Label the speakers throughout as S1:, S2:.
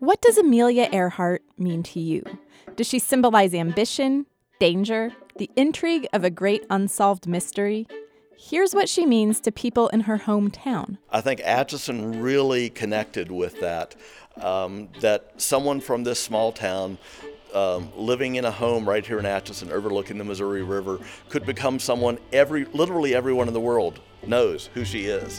S1: What does Amelia Earhart mean to you? Does she symbolize ambition, danger, the intrigue of a great unsolved mystery? Here's what she means to people in her hometown.
S2: I think Atchison really connected with that, that someone from this small town living in a home right here in Atchison overlooking the Missouri River could become someone literally everyone in the world knows who she is.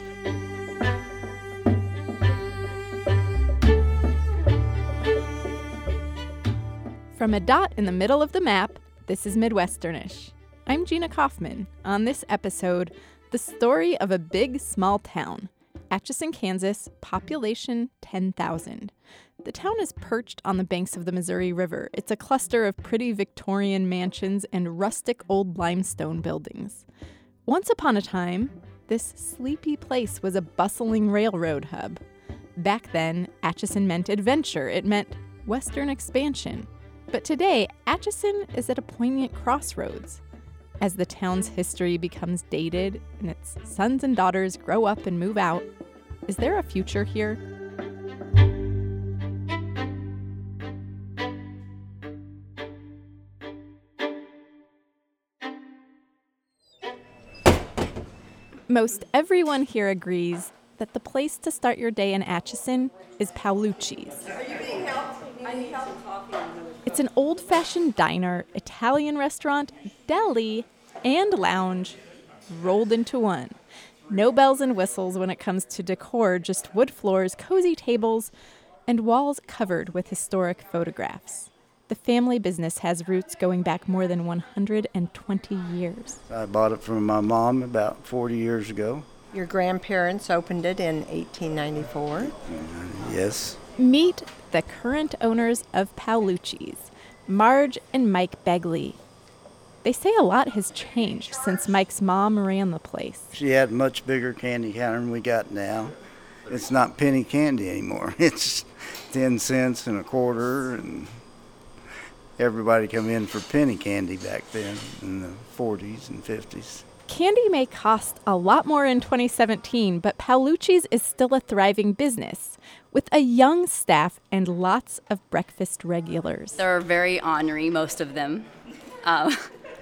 S1: From a dot in the middle of the map, this is Midwesternish. I'm Gina Kaufman. On this episode, the story of a big, small town. Atchison, Kansas, population 10,000. The town is perched on the banks of the Missouri River. It's a cluster of pretty Victorian mansions and rustic old limestone buildings. Once upon a time, this sleepy place was a bustling railroad hub. Back then, Atchison meant adventure. It meant western expansion. But today, Atchison is at a poignant crossroads. As the town's history becomes dated and its sons and daughters grow up and move out, is there a future here? Most everyone here agrees that the place to start your day in Atchison is Paolucci's.
S3: Are you being helped? I need some coffee.
S1: It's an old-fashioned diner, Italian restaurant, deli, and lounge rolled into one. No bells and whistles when it comes to decor, just wood floors, cozy tables, and walls covered with historic photographs. The family business has roots going back more than 120 years.
S4: I bought it from my mom about 40 years ago.
S3: Your grandparents opened it in 1894.
S4: Yes.
S1: Meet the current owners of Paolucci's, Marge and Mike Begley. They say a lot has changed since Mike's mom ran the place.
S4: She had a much bigger candy counter than we got now. It's not penny candy anymore. It's 10 cents and a quarter, and everybody come in for penny candy back then in the 40s and 50s.
S1: Candy may cost a lot more in 2017, but Paolucci's is still a thriving business with a young staff and lots of breakfast regulars.
S5: They're very ornery, most of them. And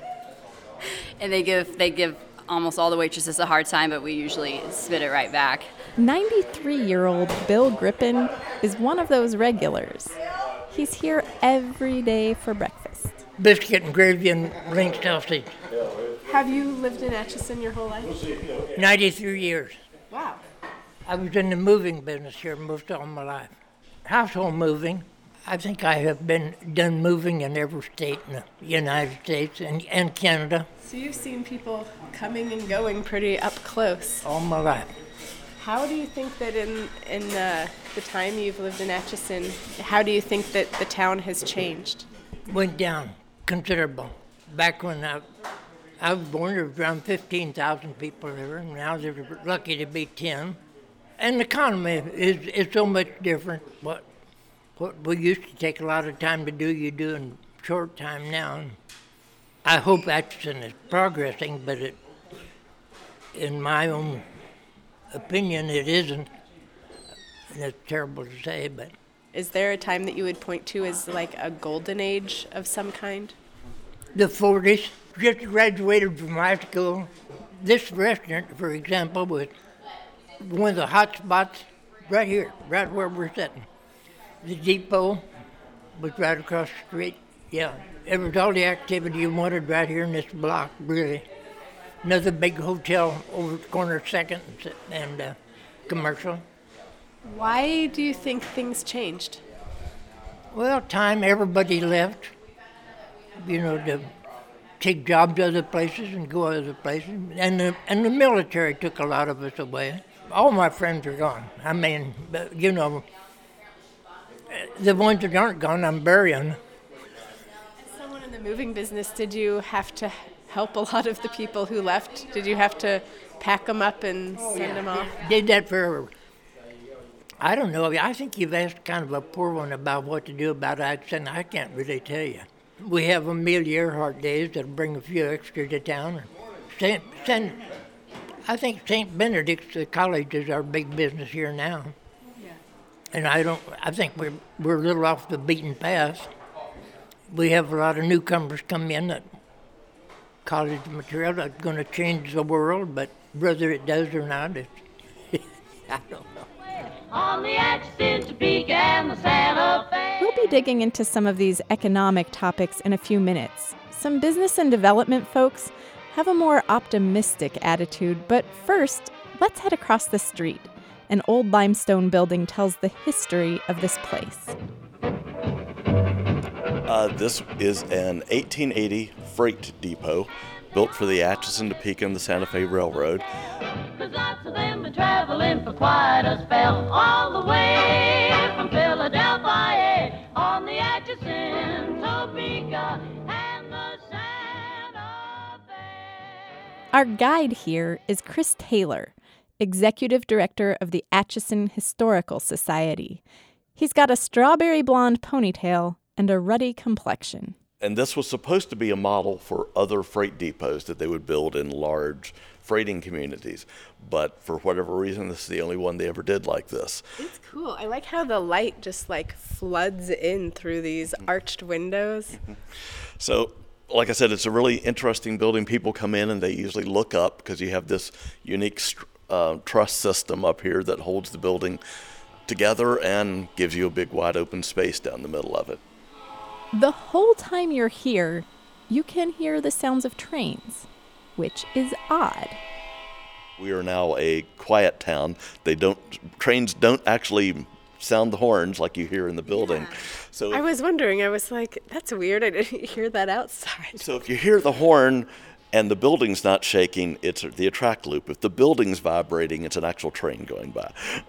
S5: they give almost all the waitresses a hard time, but we usually spit it right back.
S1: 93-year-old Bill Grippin is one of those regulars. He's here every day for breakfast.
S6: Biscuit and gravy and link sausage.
S7: Have you lived in Atchison your whole life?
S6: 93 years.
S7: Wow.
S6: I was in the moving business here most all my life. Household moving. I think I have done moving in every state in the United States and Canada.
S7: So you've seen people coming and going pretty up close.
S6: All my life.
S7: How do you think that in the time you've lived in Atchison, how do you think that the town has changed?
S6: Went down considerable. Back when I was born, there was around 15,000 people there, and now they're lucky to be 10. And the economy is so much different. What we used to take a lot of time to do, you do in short time now. And I hope Atchison is progressing, but in my own opinion, it isn't. And it's terrible to say, but...
S7: Is there a time that you would point to as like a golden age of some kind?
S6: The 40s. Just graduated from high school. This restaurant, for example, was one of the hot spots right here, right where we're sitting. The depot was right across the street. Yeah, it was all the activity you wanted right here in this block, really. Another big hotel over the corner, Second and Commercial.
S7: Why do you think things changed?
S6: Well, time, everybody left, to take jobs other places and go other places. And the military took a lot of us away. All my friends are gone. I mean, the ones that aren't gone, I'm burying.
S7: As someone in the moving business, did you have to help a lot of the people who left? Did you have to pack them up and send them off?
S6: Did that for, I don't know. I think you've asked kind of a poor one about what to do about Atchison. I can't really tell you. We have Amelia Earhart days that'll bring a few extra to town. I think St. Benedict's College is our big business here now.
S7: Yeah.
S6: And I think we're a little off the beaten path. We have a lot of newcomers come in that college material that's going to change the world, but whether it does or not, I don't know.
S1: On the Atchison, Topeka, and the Santa Fe. We'll be digging into some of these economic topics in a few minutes. Some business and development folks have a more optimistic attitude, but first, let's head across the street. An old limestone building tells the history of this place.
S2: This is an 1880 freight depot built for the Atchison, Topeka, and the Santa Fe Railroad.
S1: 'Cause lots of them been traveling for quite a spell, all the way from Philadelphia on the Atchison, Topeka, and the Santa Fe. Our guide here is Chris Taylor, Executive Director of the Atchison Historical Society. He's got a strawberry blonde ponytail and a ruddy complexion.
S2: And this was supposed to be a model for other freight depots that they would build in large freighting communities. But for whatever reason, this is the only one they ever did like this.
S7: It's cool. I like how the light just floods in through these arched windows.
S2: So, like I said, it's a really interesting building. People come in and they usually look up because you have this unique truss system up here that holds the building together and gives you a big wide open space down the middle of it.
S1: The whole time you're here, you can hear the sounds of trains, which is odd.
S2: We are now a quiet town. Trains don't actually sound the horns like you hear in the building.
S7: Yeah.
S2: So
S7: I was wondering, I was like, that's weird. I didn't hear that outside.
S2: So if you hear the horn and the building's not shaking, it's the attract loop. If the building's vibrating, it's an actual train going by.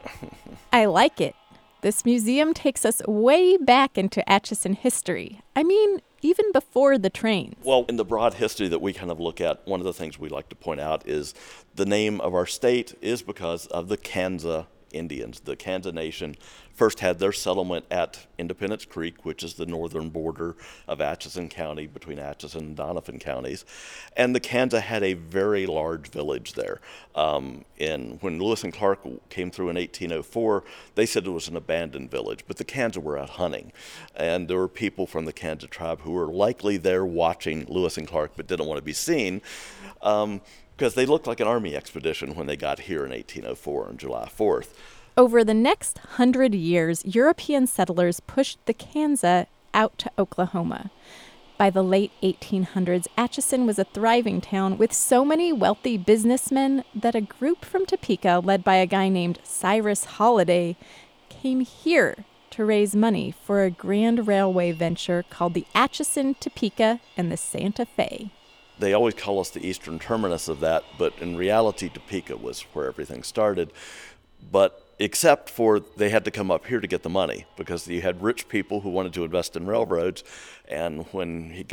S1: I like it. This museum takes us way back into Atchison history. I mean, even before the trains.
S2: Well, in the broad history that we kind of look at, one of the things we like to point out is the name of our state is because of the Kansa Indians. The Kansa Nation first had their settlement at Independence Creek, which is the northern border of Atchison County between Atchison and Donovan counties. And the Kansa had a very large village there. When Lewis and Clark came through in 1804, they said it was an abandoned village, but the Kansa were out hunting. And there were people from the Kansa tribe who were likely there watching Lewis and Clark but didn't want to be seen. Because they looked like an army expedition when they got here in 1804 on July 4th.
S1: Over the next 100 years, European settlers pushed the Kansa out to Oklahoma. By the late 1800s, Atchison was a thriving town with so many wealthy businessmen that a group from Topeka, led by a guy named Cyrus Holliday, came here to raise money for a grand railway venture called the Atchison, Topeka, and the Santa Fe.
S2: They always call us the eastern terminus of that, but in reality, Topeka was where everything started. But except for they had to come up here to get the money because you had rich people who wanted to invest in railroads. And when he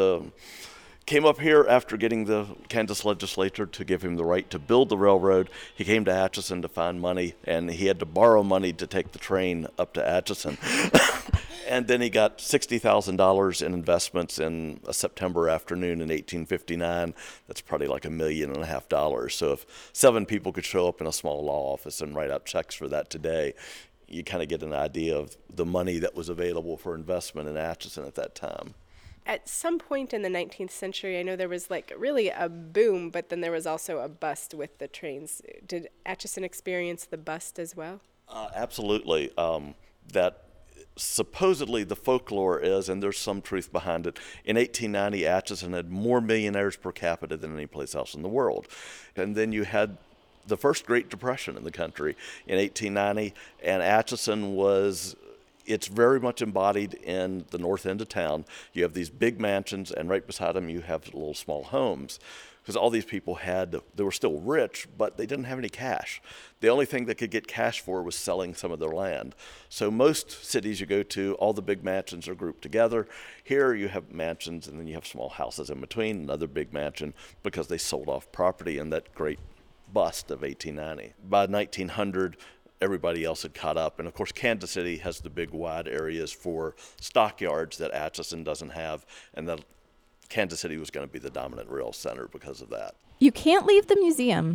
S2: came up here after getting the Kansas legislature to give him the right to build the railroad, he came to Atchison to find money, and he had to borrow money to take the train up to Atchison. And then he got $60,000 in investments in a September afternoon in 1859. That's probably like $1.5 million. So if 7 people could show up in a small law office and write out checks for that today, you kind of get an idea of the money that was available for investment in Atchison at that time.
S7: At some point in the 19th century, I know there was really a boom, but then there was also a bust with the trains. Did Atchison experience the bust as well?
S2: Absolutely. That supposedly the folklore is, and there's some truth behind it, in 1890 Atchison had more millionaires per capita than any place else in the world. And then you had the first Great Depression in the country in 1890, and Atchison it's very much embodied in the north end of town. You have these big mansions, and right beside them you have little small homes. Because all these people they were still rich, but they didn't have any cash. The only thing they could get cash for was selling some of their land. So most cities you go to, all the big mansions are grouped together. Here you have mansions, and then you have small houses in between, another big mansion, because they sold off property in that great bust of 1890. By 1900, everybody else had caught up. And of course, Kansas City has the big wide areas for stockyards that Atchison doesn't have, and that Kansas City was going to be the dominant rail center because of that.
S1: You can't leave the museum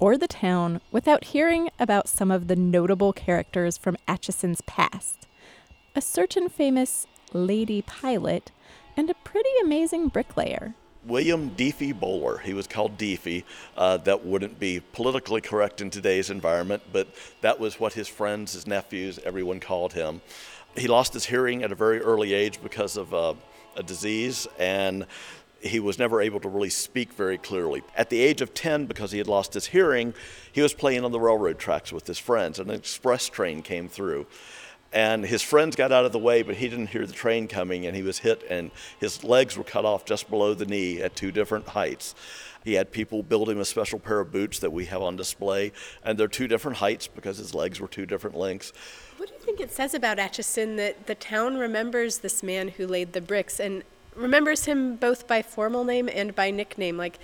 S1: or the town without hearing about some of the notable characters from Atchison's past. A certain famous lady pilot and a pretty amazing bricklayer.
S2: William Deafy Bowler. He was called Deafy. That wouldn't be politically correct in today's environment, but that was what his friends, his nephews, everyone called him. He lost his hearing at a very early age because of a disease, and he was never able to really speak very clearly. At the age of 10, because he had lost his hearing, he was playing on the railroad tracks with his friends, and an express train came through. And his friends got out of the way, but he didn't hear the train coming, and he was hit, and his legs were cut off just below the knee at 2 different heights. He had people build him a special pair of boots that we have on display, and they're 2 different heights because his legs were 2 different lengths.
S7: What do you think it says about Atchison that the town remembers this man who laid the bricks and remembers him both by formal name and by nickname? Like,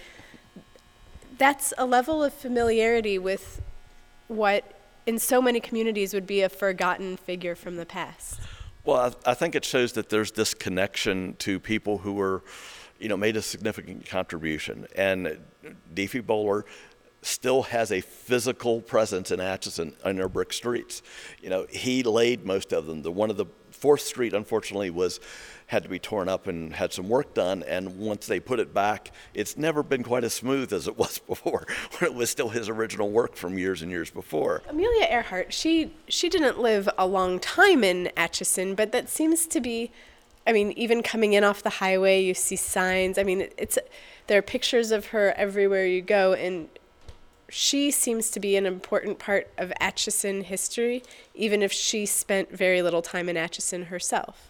S7: that's a level of familiarity with what in so many communities would be a forgotten figure from the past.
S2: Well, I think it shows that there's this connection to people who were, made a significant contribution. And Deafy Bowler still has a physical presence in Atchison in our brick streets. He laid most of them. The one of the 4th Street, unfortunately, had to be torn up and had some work done, and once they put it back, it's never been quite as smooth as it was before, when it was still his original work from years and years before.
S7: Amelia Earhart, she didn't live a long time in Atchison, but that seems to be, even coming in off the highway, you see signs. There are pictures of her everywhere you go, and she seems to be an important part of Atchison history, even if she spent very little time in Atchison herself.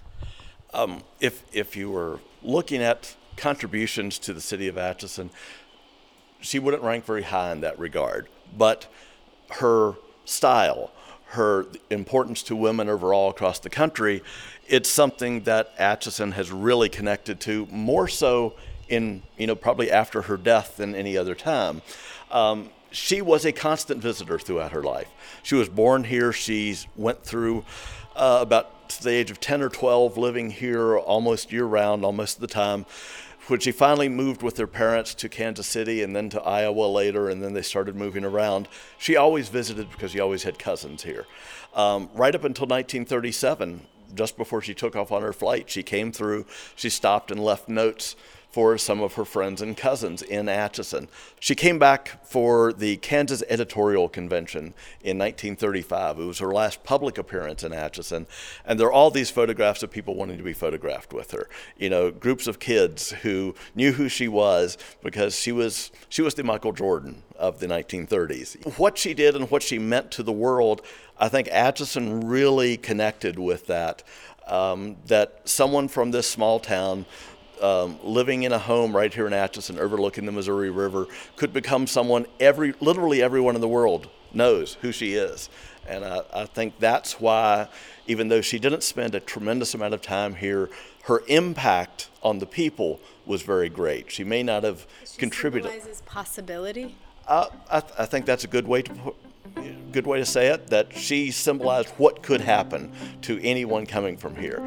S2: If you were looking at contributions to the city of Atchison, she wouldn't rank very high in that regard. But her style, her importance to women overall across the country, it's something that Atchison has really connected to, more so in, probably after her death than any other time. She was a constant visitor throughout her life. She was born here. She went through about to the age of 10 or 12 living here almost year-round, almost of the time, when she finally moved with her parents to Kansas City and then to Iowa later, and then they started moving around. She always visited because she always had cousins here. Right up until 1937, just before she took off on her flight, she came through, she stopped and left notes for some of her friends and cousins in Atchison. She came back for the Kansas Editorial Convention in 1935. It was her last public appearance in Atchison, and there are all these photographs of people wanting to be photographed with her. Groups of kids who knew who she was because she was the Michael Jordan of the 1930s. What she did and what she meant to the world, I think Atchison really connected with that. That someone from this small town living in a home right here in Atchison overlooking the Missouri River could become someone literally everyone in the world knows who she is. And I think that's why, even though she didn't spend a tremendous amount of time here, her impact on the people was very great. She may not have contributed.
S7: Symbolizes possibility?
S2: I think that's a good way to say it, that she symbolized what could happen to anyone coming from here.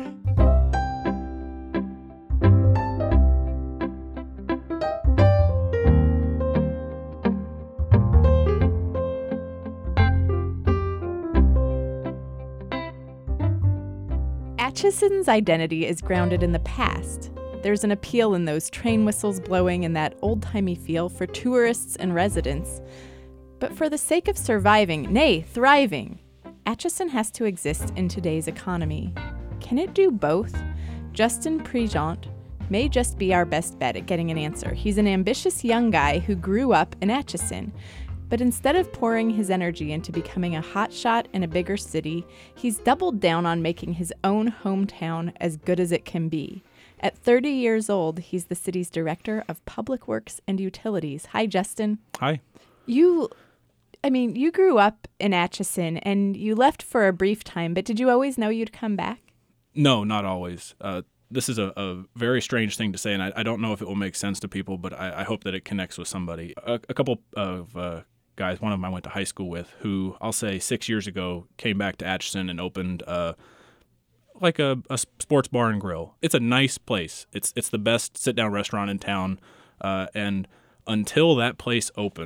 S1: Atchison's identity is grounded in the past. There's an appeal in those train whistles blowing and that old-timey feel for tourists and residents. But for the sake of surviving, nay, thriving, Atchison has to exist in today's economy. Can it do both? Justin Prejeant may just be our best bet at getting an answer. He's an ambitious young guy who grew up in Atchison. But instead of pouring his energy into becoming a hotshot in a bigger city, he's doubled down on making his own hometown as good as it can be. At 30 years old, he's the city's director of public works and utilities. Hi, Justin.
S8: Hi.
S1: You grew up in Atchison and you left for a brief time, but did you always know you'd come back?
S8: No, not always. This is a very strange thing to say, and I don't know if it will make sense to people, but I hope that it connects with somebody. A couple of guys, one of them I went to high school with, who I'll say 6 years ago came back to Atchison and opened a sports bar and grill. It's a nice place. It's the best sit-down restaurant in town, and until that place opened,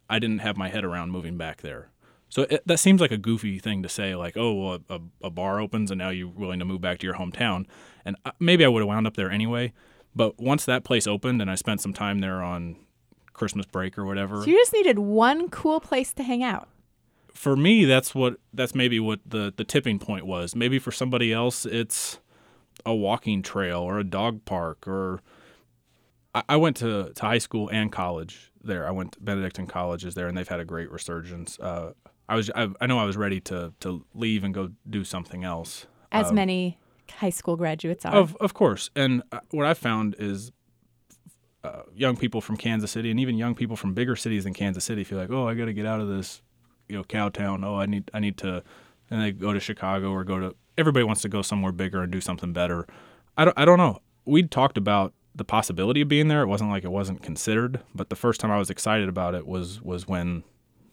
S8: I didn't have my head around moving back there. So that seems like a goofy thing to say, like, oh, well, a bar opens and now you're willing to move back to your hometown. And maybe I would have wound up there anyway. But once that place opened and I spent some time there on Christmas break or whatever.
S1: So you just needed one cool place to hang out.
S8: For me, that's maybe what the tipping point was. Maybe for somebody else, it's a walking trail or a dog park. Or I went to high school and college there. I went to Benedictine colleges there, and they've had a great resurgence. I know I was ready to leave and go do something else.
S1: As many high school graduates are.
S8: Of course. And what I found is young people from Kansas City and even young people from bigger cities than Kansas City feel like, oh, I got to get out of this, cow town. Oh, I need to, and they go to Chicago or everybody wants to go somewhere bigger and do something better. I don't know. We'd talked about the possibility of being there. It wasn't like it wasn't considered, but the first time I was excited about it was when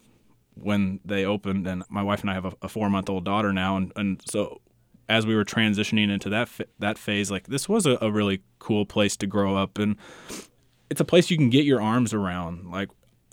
S8: they opened, and my wife and I have a 4-month-old daughter now, and so as we were transitioning into that phase, like this was a really cool place to grow up, and it's a place you can get your arms around. Like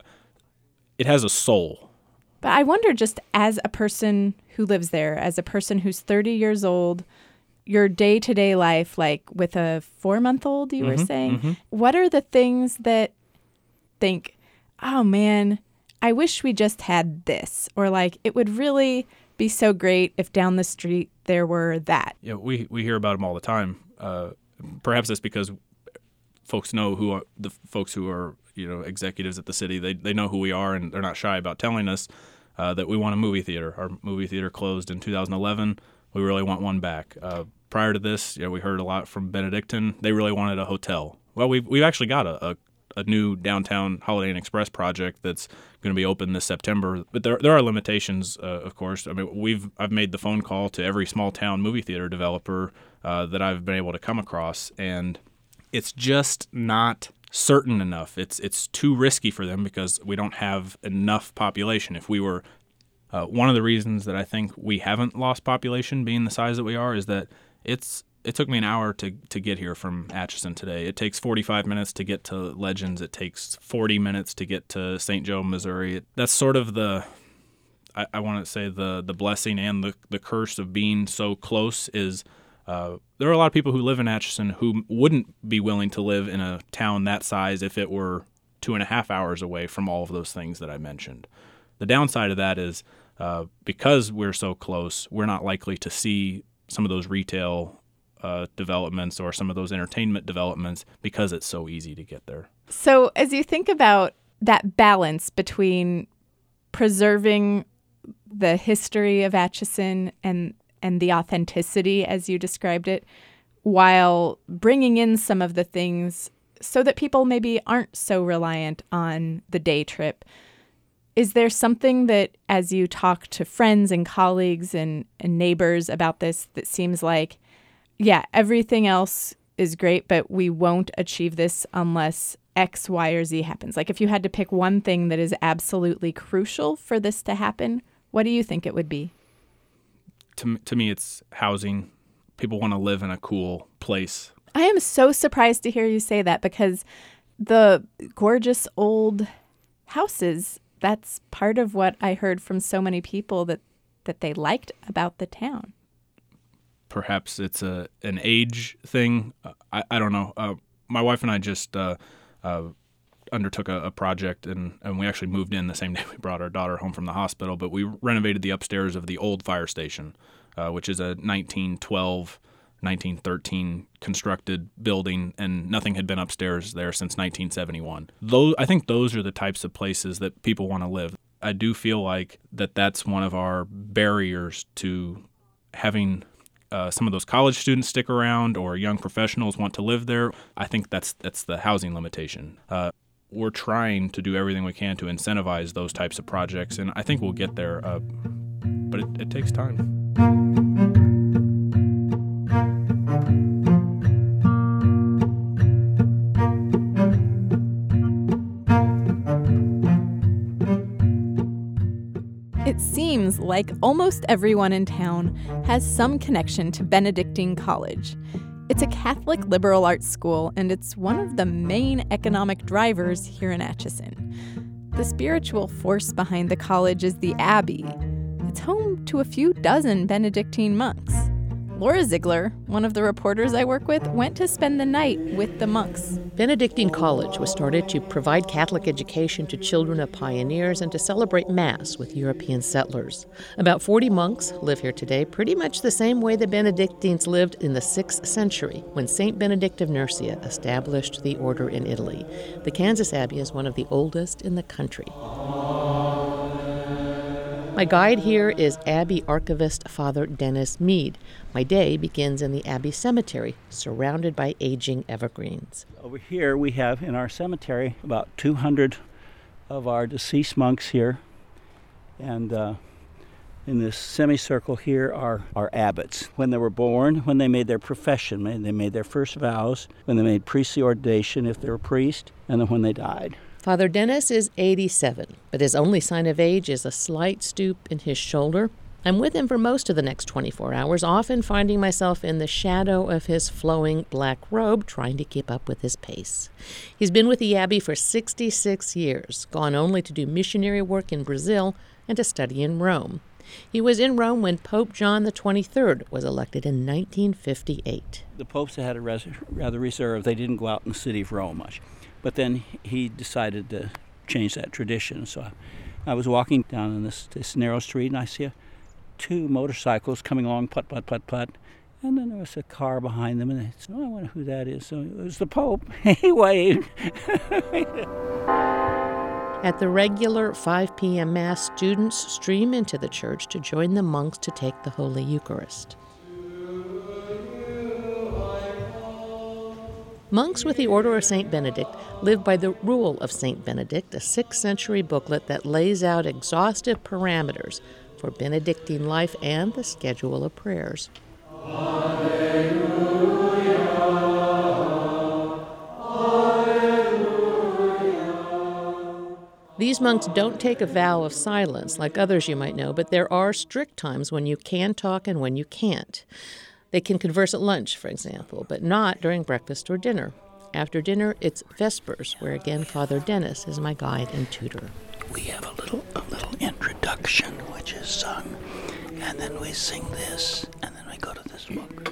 S8: it has a soul.
S1: But I wonder, just as a person who lives there, as a person who's 30 years old, your day-to-day life, like with a 4-month-old, you were saying, what are the things that think, oh man, I wish we just had this, or like it would really be so great if down the street there were that?
S8: Yeah, we hear about them all the time. Perhaps that's because folks know the folks who are executives at the city. They know who we are, and they're not shy about telling us that we want a movie theater. Our movie theater closed in 2011. We really want one back. Prior to this, we heard a lot from Benedictine. They really wanted a hotel. Well, we've actually got a new downtown Holiday Inn Express project that's going to be open this September. But there are limitations, of course. I mean, I've made the phone call to every small town movie theater developer that I've been able to come across, and it's just not certain enough. It's too risky for them because we don't have enough population. If we were one of the reasons that I think we haven't lost population, being the size that we are, is that it took me an hour to get here from Atchison today. It takes 45 minutes to get to Legends. It takes 40 minutes to get to St. Joe, Missouri. That's sort of I want to say the blessing and the curse of being so close is there are a lot of people who live in Atchison who wouldn't be willing to live in a town that size if it were 2.5 hours away from all of those things that I mentioned. The downside of that is because we're so close, we're not likely to see some of those retail developments or some of those entertainment developments because it's so easy to get there.
S1: So as you think about that balance between preserving the history of Atchison and the authenticity, as you described it, while bringing in some of the things so that people maybe aren't so reliant on the day trip, is there something that, as you talk to friends and colleagues and neighbors about this, that seems like, yeah, everything else is great, but we won't achieve this unless X, Y, or Z happens? Like if you had to pick one thing that is absolutely crucial for this to happen, what do you think it would be?
S8: To me, it's housing. People want to live in a cool place.
S1: I am so surprised to hear you say that, because the gorgeous old houses, that's part of what I heard from so many people that they liked about the town.
S8: Perhaps it's an age thing. I don't know. My wife and I just undertook a project, and we actually moved in the same day we brought our daughter home from the hospital, but we renovated the upstairs of the old fire station, which is a 1912, 1913 constructed building, and nothing had been upstairs there since 1971. I think those are the types of places that people want to live. I do feel like that's one of our barriers to having some of those college students stick around or young professionals want to live there. I think that's the housing limitation. We're trying to do everything we can to incentivize those types of projects, and I think we'll get there, but it takes time.
S1: It seems like almost everyone in town has some connection to Benedictine College. It's a Catholic liberal arts school, and it's one of the main economic drivers here in Atchison. The spiritual force behind the college is the Abbey. It's home to a few dozen Benedictine monks. Laura Ziegler, one of the reporters I work with, went to spend the night with the monks.
S9: Benedictine College was started to provide Catholic education to children of pioneers and to celebrate Mass with European settlers. About 40 monks live here today, pretty much the same way the Benedictines lived in the 6th century when St. Benedict of Nursia established the order in Italy. The Kansas Abbey is one of the oldest in the country. My guide here is Abbey archivist Father Dennis Mead. My day begins in the Abbey cemetery, surrounded by aging evergreens.
S10: Over here we have in our cemetery about 200 of our deceased monks here. And in this semicircle here are our abbots. When they were born, when they made their profession, they made their first vows, when they made priestly ordination if they were priest, and then when they died.
S9: Father Dennis is 87, but his only sign of age is a slight stoop in his shoulder. I'm with him for most of the next 24 hours, often finding myself in the shadow of his flowing black robe, trying to keep up with his pace. He's been with the Abbey for 66 years, gone only to do missionary work in Brazil and to study in Rome. He was in Rome when Pope John XXIII was elected in 1958.
S10: The popes had a rather reserved. They didn't go out in the city of Rome much. But then he decided to change that tradition. So I was walking down in this narrow street, and I see two motorcycles coming along, putt, putt, putt, putt. And then there was a car behind them, and I said, I wonder who that is. So it was the Pope. He waved.
S9: At the regular 5 p.m. Mass, students stream into the church to join the monks to take the Holy Eucharist. Monks with the Order of St. Benedict live by the Rule of St. Benedict, a 6th century booklet that lays out exhaustive parameters for Benedictine life and the schedule of prayers. These monks don't take a vow of silence like others you might know, but there are strict times when you can talk and when you can't. They can converse at lunch, for example, but not during breakfast or dinner. After dinner, it's Vespers, where again Father Dennis is my guide and tutor.
S10: We have a little introduction, which is sung, and then we sing this, and then we go to this book.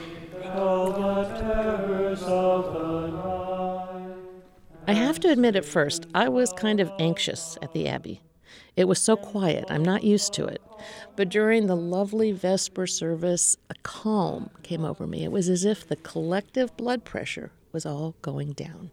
S9: I have to admit at first, I was kind of anxious at the Abbey. It was so quiet, I'm not used to it. But during the lovely Vesper service, a calm came over me. It was as if the collective blood pressure was all going down.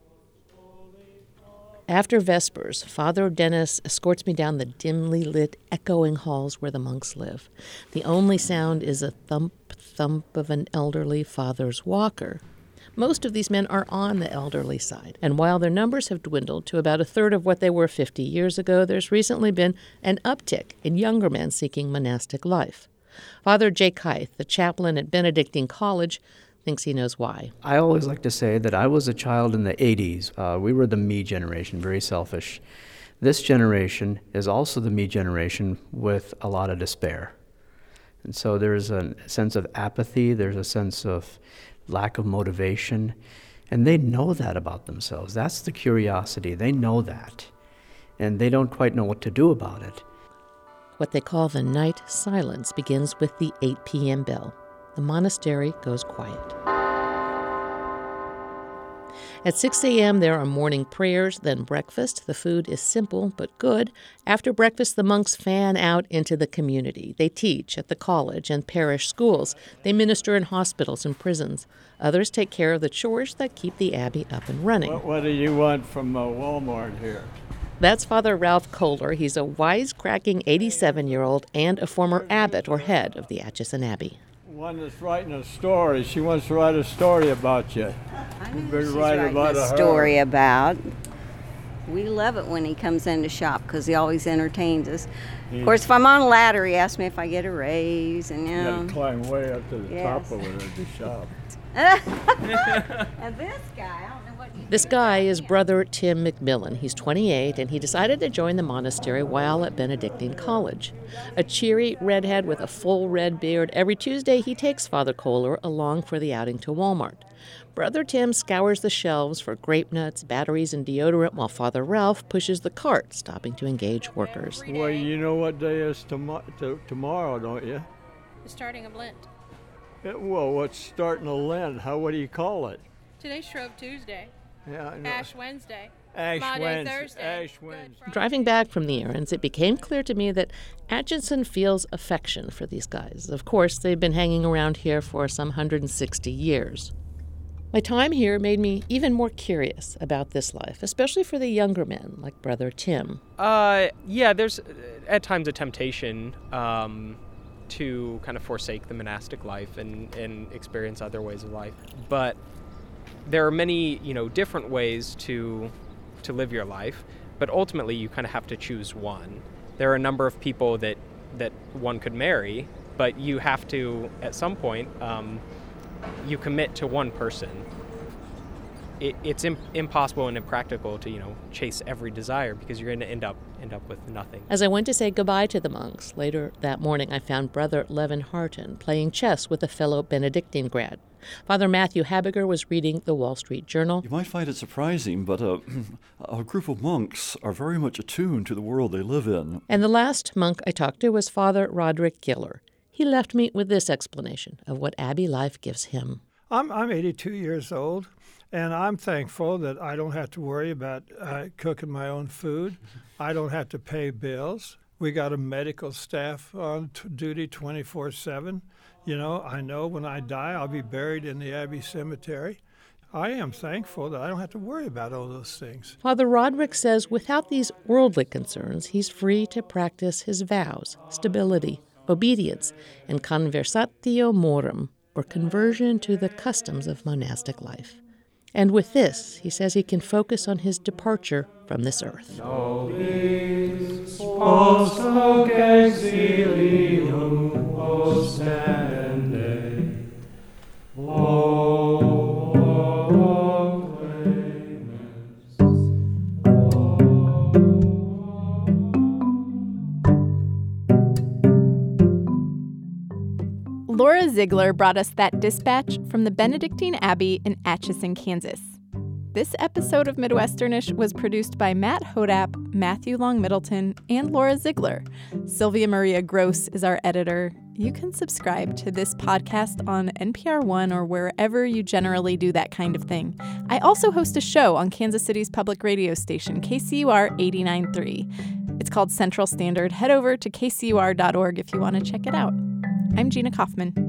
S9: After Vespers, Father Dennis escorts me down the dimly lit, echoing halls where the monks live. The only sound is a thump of an elderly father's walker. Most of these men are on the elderly side, and while their numbers have dwindled to about a third of what they were 50 years ago, there's recently been an uptick in younger men seeking monastic life. Father Jake Hythe, the chaplain at Benedictine College, thinks he knows why.
S11: I always like to say that I was a child in the 80s. We were the me generation, very selfish. This generation is also the me generation with a lot of despair. And so there's a sense of apathy, there's a sense of lack of motivation, and they know that about themselves. That's the curiosity. They know that, and they don't quite know what to do about it.
S9: What they call the night silence begins with the 8 p.m. bell. The monastery goes quiet. At 6 a.m., there are morning prayers, then breakfast. The food is simple but good. After breakfast, the monks fan out into the community. They teach at the college and parish schools. They minister in hospitals and prisons. Others take care of the chores that keep the Abbey up and running.
S12: What do you want from Walmart here?
S9: That's Father Ralph Kohler. He's a wisecracking 87-year-old and a former abbot or head of the Atchison Abbey.
S12: One that's writing a story. She wants to write a story about you.
S13: I know she's writing a story about. We love it when he comes in to shop because he always entertains us. Of course, if I'm on a ladder, he asks me if I get a raise, and
S12: you got to climb way up to the top over there to shop.
S13: And this guy, I don't know what you
S9: This guy is Brother Tim McMillan. He's 28, and he decided to join the monastery while at Benedictine College. A cheery redhead with a full red beard, every Tuesday he takes Father Kohler along for the outing to Walmart. Brother Tim scours the shelves for grape nuts, batteries, and deodorant, while Father Ralph pushes the cart, stopping to engage workers.
S12: Well, you know what day is tomorrow, don't you?
S14: The starting of Lent.
S12: Well, what's starting a Lent? What do you call it?
S14: Today's Shrove Tuesday.
S12: Yeah, I know.
S14: Ash Wednesday.
S12: Ash
S14: Maundy
S12: Wednesday.
S14: Thursday.
S12: Ash Wednesday.
S9: Driving back from the errands, it became clear to me that Atchison feels affection for these guys. Of course, they've been hanging around here for some 160 years. My time here made me even more curious about this life, especially for the younger men like Brother Tim.
S15: Yeah, there's at times a temptation to kind of forsake the monastic life and experience other ways of life. But there are many, different ways to live your life, but ultimately you kind of have to choose one. There are a number of people that one could marry, but you have to, at some point, you commit to one person. It's impossible and impractical to, chase every desire, because you're going to end up with nothing.
S9: As I went to say goodbye to the monks, later that morning I found Brother Levin Harton playing chess with a fellow Benedictine grad. Father Matthew Habiger was reading the Wall Street Journal.
S16: You might find it surprising, but a group of monks are very much attuned to the world they live in.
S9: And the last monk I talked to was Father Roderick Giller. He left me with this explanation of what Abbey life gives him.
S17: I'm 82 years old, and I'm thankful that I don't have to worry about cooking my own food. I don't have to pay bills. We got a medical staff on duty 24/7. I know when I die, I'll be buried in the Abbey Cemetery. I am thankful that I don't have to worry about all those things.
S9: Father Roderick says without these worldly concerns, he's free to practice his vows, stability, obedience, and conversatio morum, or conversion to the customs of monastic life. And with this, he says he can focus on his departure from this earth.
S18: Nobis post hoc exilium ostende.
S1: Laura Ziegler brought us that dispatch from the Benedictine Abbey in Atchison, Kansas. This episode of Midwesternish was produced by Matt Hodap, Matthew Long Middleton, and Laura Ziegler. Sylvia Maria Gross is our editor. You can subscribe to this podcast on NPR One or wherever you generally do that kind of thing. I also host a show on Kansas City's public radio station, KCUR 89.3. It's called Central Standard. Head over to kcur.org if you want to check it out. I'm Gina Kaufman.